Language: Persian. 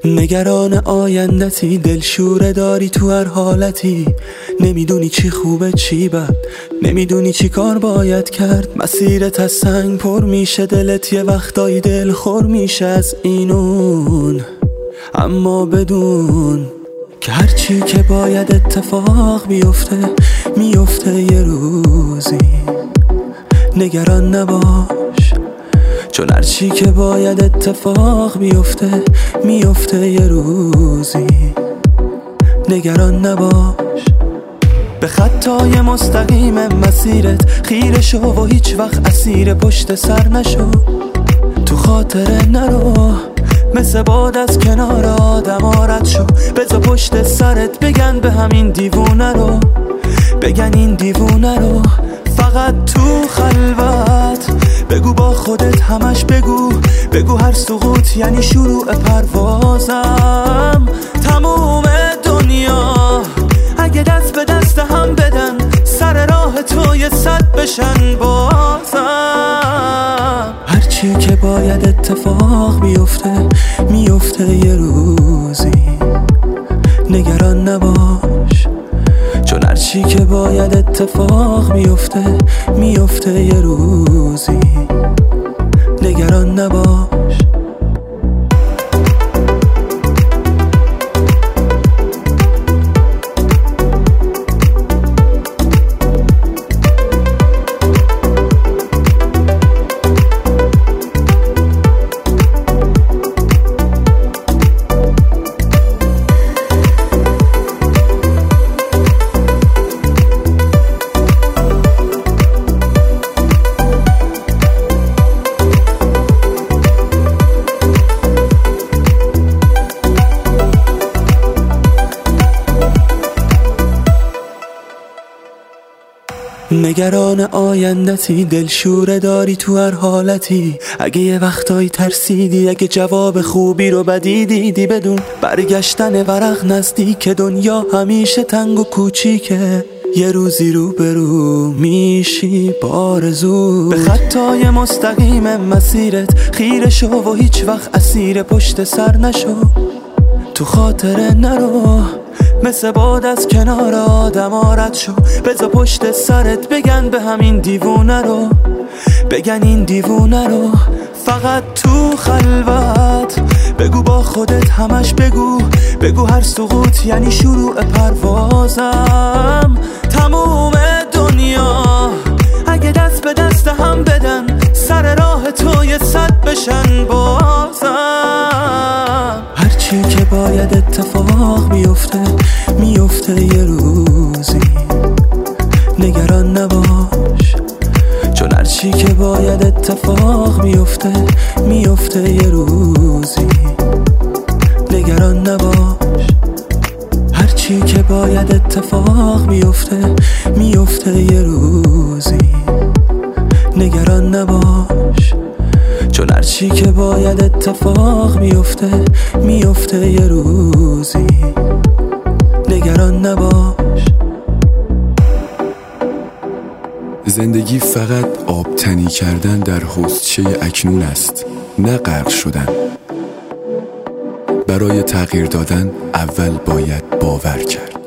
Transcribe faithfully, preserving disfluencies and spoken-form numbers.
نگران آیندتی، دلشوره داری تو هر حالتی. نمیدونی چی خوبه چی بد، نمیدونی چی کار باید کرد. مسیرت از سنگ پر میشه، دلت یه وقتایی دل خور میشه از اینون. اما بدون که هرچی که باید اتفاق بیفته میفته یه روزی. نگران نباش، چون هرچی که باید اتفاق بیفته میفته یه روزی. نگران نباش، به خطای مستقیم مسیرت خیره شو و هیچ وقت اسیر پشت سر نشو. تو خاطره نرو، مثل باد از کنار آدم رد شو. بذار پشت سرت بگن به همین دیوونه رو، بگن این دیوونه رو. فقط تو خلوت بگو با خودت، همش بگو بگو هر سقوط یعنی شروع پروازم. تموم دنیا اگه دست به دست هم بدن، سر راه تو یه صد بشن بازم. هرچی که باید اتفاق بیفته میفته یه روزی. نگران نباش، چون هرچی که باید اتفاق بیفته میفته یه روزی. نگران نباش. نگران آیندتی، دلشوره داری تو هر حالتی. اگه یه وقتایی ترسیدی، اگه جواب خوبی رو بدی دیدی، بدون برگشتن ورق نزدیک. دنیا همیشه تنگ و کوچیکه، یه روزی رو برو میشی بارزو. به خطای مستقیم مسیرت خیره شو و هیچ وقت اسیر پشت سر نشو. تو خاطره نرو، مثل باد از کنار آدم رد شو. بذار پشت سرت بگن به همین دیوونه رو، بگن این دیوونه رو. فقط تو خلوت بگو با خودت، همش بگو بگو هر سقوط یعنی شروع پروازم. تموم دنیا اگه دست به دست هم بدن، سر راه تو یه صد بشن بازم. هرچی که باید اتفاق بیفته میفته یه روزی. نگران نباش، چون هرچی که باید اتفاق بیفته میفته یه روزی. نگران نباش، هرچی که باید اتفاق بیفته میفته یه روزی. نگران نباش، چون هرچی که باید اتفاق بیفته میفته یه روزی. نگران نباش. زندگی فقط آبتنی کردن در حوضچه اکنون است، نه غرق شدن. برای تغییر دادن اول باید باور کرد.